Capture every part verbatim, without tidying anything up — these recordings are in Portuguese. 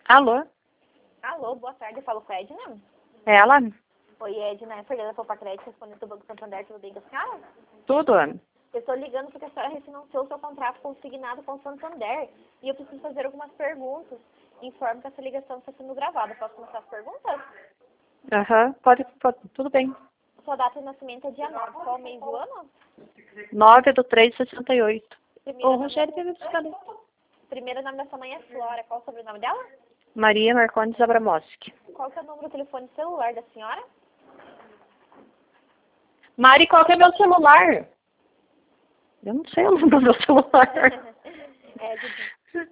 Alô? Alô, boa tarde, eu falo com a Edna. É ela? Oi, Edna, é Fernanda Popacrédito, respondendo do Banco Santander, tudo bem com a senhora? Tudo, Ana. Eu estou ligando porque a senhora refinanciou o seu contrato consignado com o Santander e eu preciso fazer algumas perguntas. Informo que essa ligação está sendo gravada. Posso começar as perguntas? Aham, pode, pode, tudo bem. Sua data de nascimento é dia nove, qual mês do ano? nove do três de sessenta e oito. Primeiro O nome, Rogério teve buscando. primeiro nome da sua mãe é Flora, qual o sobrenome dela? Maria Marcondes Abramoski. Qual que é o número do telefone celular da senhora? Mari, qual que é meu celular? Eu não sei o número do meu celular. é, de...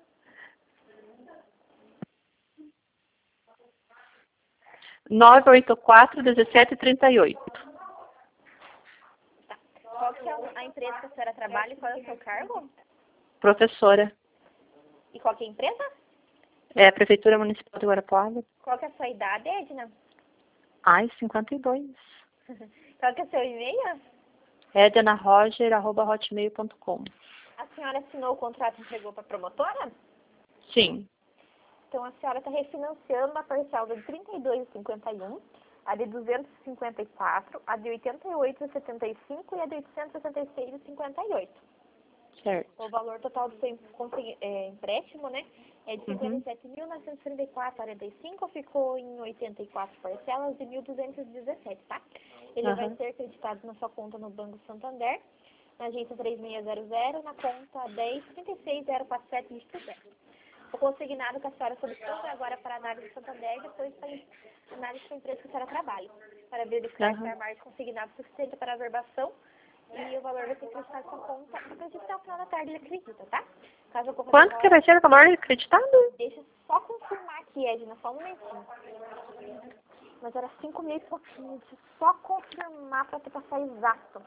nove oito quatro, dezessete, trinta e oito. Tá. Qual que é a empresa que a senhora trabalha e qual é o seu cargo? Professora. E qual que é a empresa? É a Prefeitura Municipal de Guarapuava. Qual que é a sua idade, Edna? Ai, cinquenta e dois. Qual que é o seu e-mail? edna roger arroba hotmail ponto com. A senhora assinou o contrato e entregou para a promotora? Sim. Então a senhora está refinanciando a parcela de trinta e dois vírgula cinquenta e um, a de duzentos e cinquenta e quatro, a de oitenta e oito vírgula setenta e cinco e a de oitocentos e sessenta e seis vírgula cinquenta e oito. Certo. O valor total do seu é, empréstimo, né, é de cinquenta e sete mil novecentos e trinta e quatro vírgula quarenta e cinco, ficou em oitenta e quatro parcelas de mil duzentos e dezessete, tá? Ele Uhum. vai ser acreditado na sua conta no Banco Santander, na agência três seis zero zero, na conta dez trinta e seis zero quatro sete dígito zero. O consignado que a senhora solicitou é agora para análise do Santander e depois para análise da empresa que a senhora trabalha, para verificar Uhum. se há margem consignado suficiente para a averbação e o valor vai ser acreditado na sua conta. Acredito que ao final da tarde ele acredita, tá? Caso ocorra Quanto que vai ser o valor acreditado? Deixa eu só confirmar aqui, Edna, só um momentinho. Mas era cinco mil e pouquinho. Deixa eu só confirmar para te passar exato.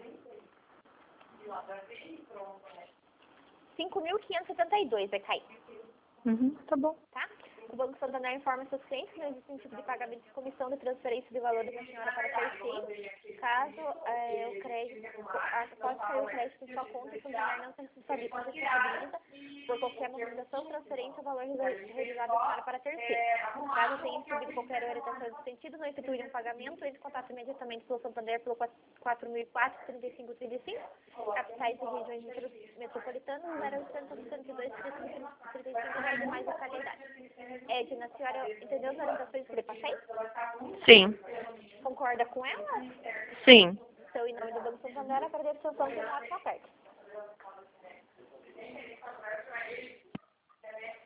cinco mil quinhentos e setenta e dois vai cair, Uhum, tá bom. tá? O Banco Santander informa seus clientes que não existe nenhum tipo de pagamento de comissão de transferência de valor da senhora para terceiro. Caso é, o crédito, após cair o crédito em sua conta, o Santander não se responsabiliza por qualquer movimentação, transferência ou valor realizado da senhora para terceiro. Caso tenha recebido qualquer orientação nesse sentido, não efetue um pagamento, entre em contato imediatamente pelo Santander pelo quatro mil e quatro, trinta e cinco trinta e cinco, capitais e regiões metropolitanas, zero oitocentos, cento e dois, trinta e cinco trinta e cinco e demais localidades. Edna, a senhora entendeu as orientações que eu lhe passei? Sim. Concorda com ela? Sim. Então, em nome do Banco Santander, agradeço a sua atenção e uma ótima tarde.